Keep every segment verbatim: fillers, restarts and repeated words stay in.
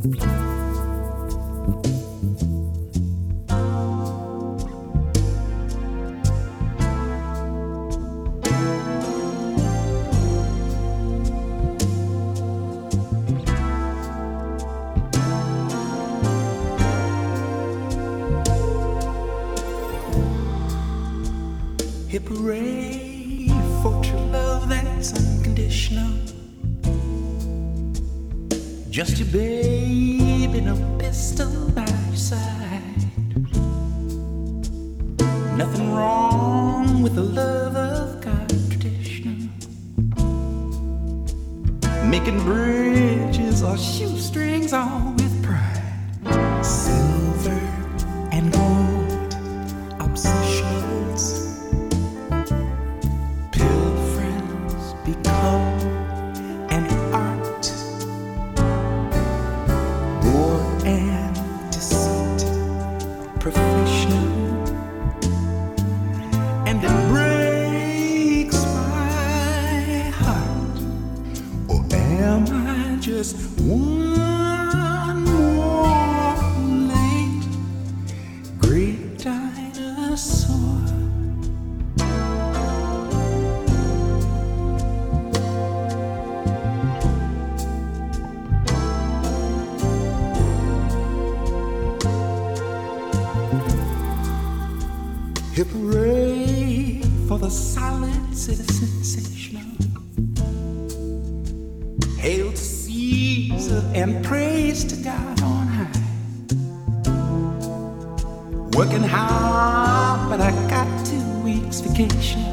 Hip hooray for true love that's unconditional. Just your baby, no pistol by your side. Nothing wrong with the love of God traditional. Making bridges or shoestrings all with pride. Silver and gold obsessions. Become an art, war and deceit, professional, and it breaks my heart. Or am I just one more late great dinosaur? Hip hooray for the solid citizen sensational. Hail to Caesar and praise to God on high. Working hard, but I got two weeks vacation.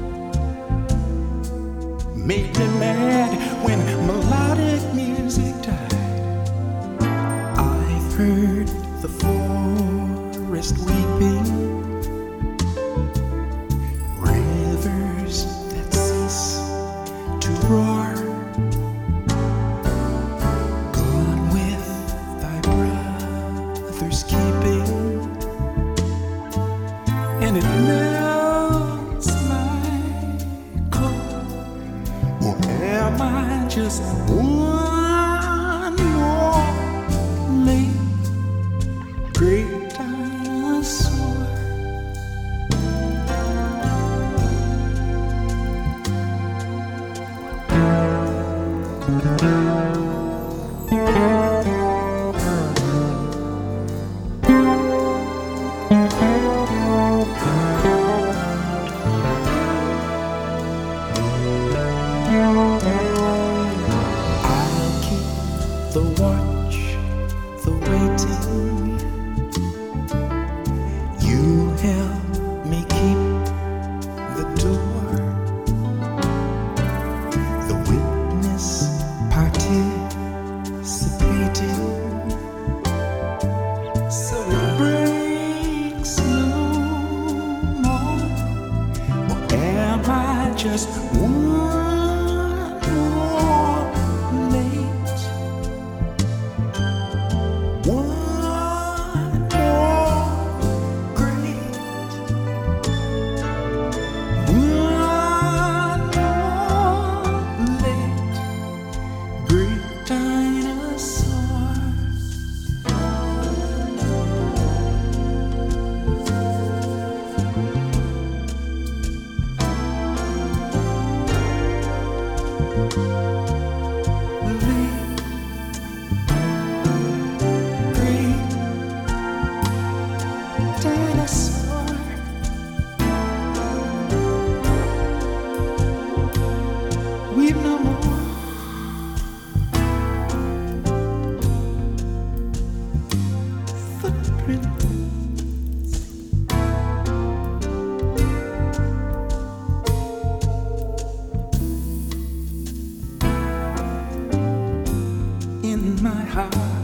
Made me mad when melodic music died. I've heard the forest weeping, that cease to roar, gone with thy brother's keeping, and it melts my core. Or am I just one more late great dinosaur? I'll keep the watch, the waiting. You help me keep the door, the witness participating, so it breaks no more. Or am I just one more late, one more great, one more late great dinosaur? Dinosaur, we've no more footprints in my heart.